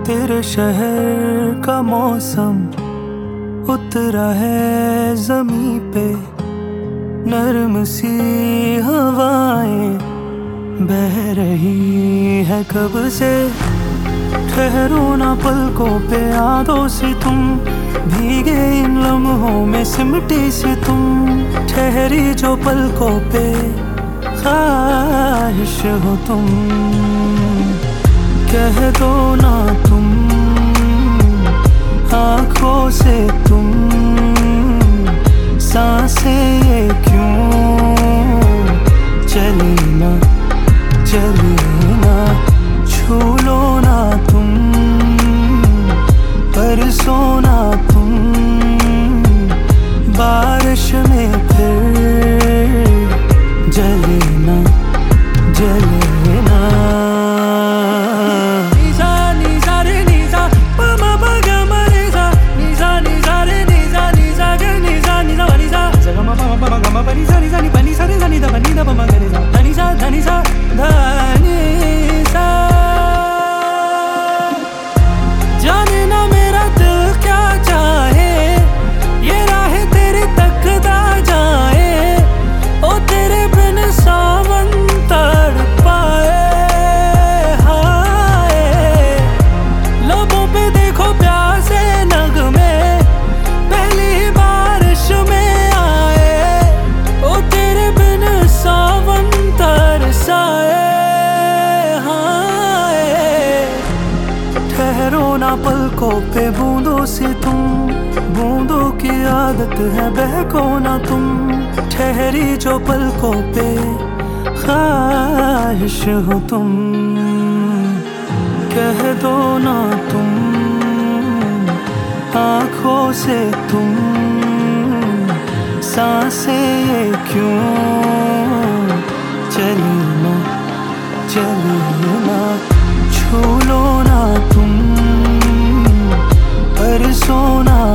तेरे शहर का मौसम उतरा है ज़मीं पे, नरम सी हवाएं बह रही है कब से। ठहरो ना पलकों पे यादों से तुम, भीगे इन लम्हों में सिमटी सी तुम। ठहरी जो पलकों पे ख्वाहिश हो तुम, कह दो ना तुम आँखों से तुम, सांसें ये क्यों चली ना छू लो ना तुम, बरसो ना तुम बारिश में फिर जले ना जाने ना मेरा दिल क्या चाहे, ये राहें तेरी तकदा जाए। ओ तेरे बिन सावन तड़पाए हाय, लबों पे देखो प्यासे नगमे पहली बारिश में आए। ओ तेरे बिन सावन तरसाए हाय, ठहरो ना पलकों पे बूंदों से तुम, बूंदों की आदत है बहको ना तुम। ठहरी जो पलकों पे ख्वाहिश हो तुम, कह दो ना तुम आँखों से तुम, सांसें ये क्यों चली ना छू लो ना तुम, बरसो ना